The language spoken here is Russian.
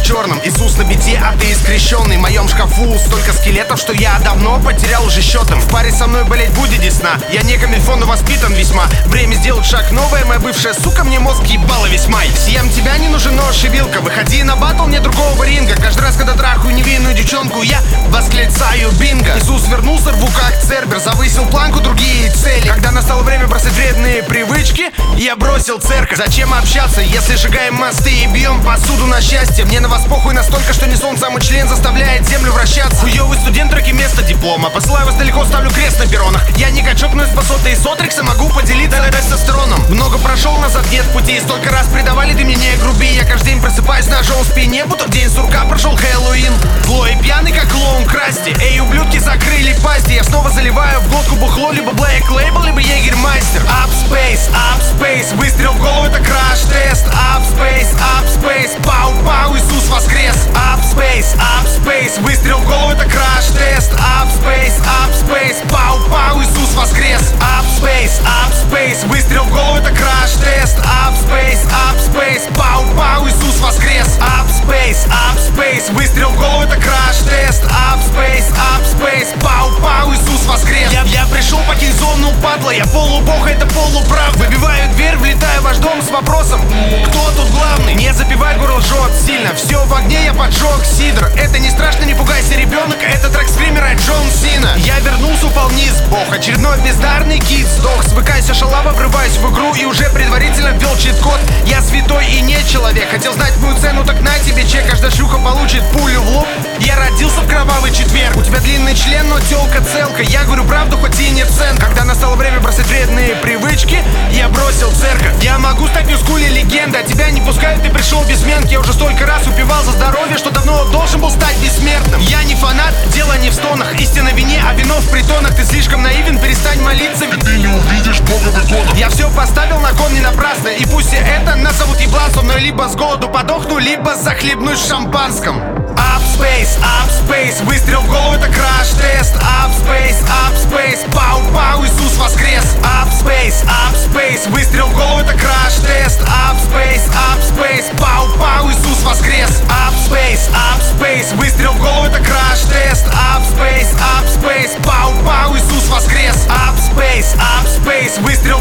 в черном. Иисус на бите, а ты искрещенный. В моем шкафу столько скелетов, что я давно потерял уже счетом. В паре со мной болеть будет десна. Я не камильфо, но воспитан весьма. Время сделать шаг новое, моя бывшая сука мне мозг ебала весь май. Всем тебя не нужен нож и вилка. Выходи на батл, мне другого ринга. Каждый раз, когда трахаю невинную девчонку, я восклицаю бинго. Иисус вернулся, рву как Цербер. Завысил планку, другие цели. Когда настало время бросать вредные привычки, я бросил церковь. Зачем общаться, если сжигаем мосты и бьем посуду на счастье? Мне на вас похуй настолько, что не сон, сам член заставляет землю вращаться. Хуёвый студент, траки вместо диплома. Посылаю вас далеко, ставлю крест на перронах. Я не качок, но из басоты и сотрикса могу поделиться тестостероном. Много прошел, назад нет пути. Столько раз предавали, ты мне не груби. Я каждый день просыпаюсь ножом в спине, будто в день сурка прошел Хэллоуин. Злой и пьяный, как клоун Красти. Эй, ублюдки, закрыли пасти. Я снова заливаю в глотку бухло, либо Black Label, либо Егермайстер. Up space, выстрел в голову, это краш-тест. Up space, пау-пау, Иисус воскрес. Up space, выстрел в голову, это краш-тест. Up space, пау-пау, Иисус воскрес. Up space, выстрел в голову, это краш-тест. Up space, пау-пау, Иисус воскрес. Up space, выстрел в голову, это краш-тест. Up space, пау-пау, Иисус воскрес. Я пришел покинуть зону падла, я полубог, это полуправда. Выбиваю дверь, влетаю в ваш дом с вопросом: кто тут главный? Не запивай, горло жжет сильно. Все в огне, я поджег сидр. Это не страшно, не пугайся, ребенок. Это трек скримера Джон Сина. Я вернулся, упал вниз, бог. Очередной бездарный кит сдох. Свыкаюсь, шалава, врываюсь в игру и уже предварительно ввел чит-код. Я святой и не человек. Хотел знать мою цену, так на тебе чек. Каждая шлюха получит пулю в лоб. Я родился в кровавый четверг. У тебя длинный член, но тёлка целка. Я говорю правду, хоть и не цен. Когда настало время бросать вредные привычки, я бросил церковь. Я могу стать ньюскуле легенда, а тебя не пускают, ты пришел без менки. Я уже столько раз упивал за здоровье, что давно должен был стать бессмертным. Я не фанат, дело не в стонах. Истина в вине, а вино в притонах. Ты слишком наивен, перестань молиться, ведь ты не увидишь Бога в иконах. Я все поставил на кон не напрасно, и пусть это назовут ебланством, но либо с голоду подохну, либо захлебнусь в шампанском. Up space, выстрел в голову, это краш-тест. Up space, пау-пау, Иисус воскрес. Up space, выстрел в голову, это краш-тест. Up space, пау-пау, Иисус воскрес. Up space, выстрел в голову, это краш-тест. Up space, пау-пау, Иисус воскрес. Up space, выстрел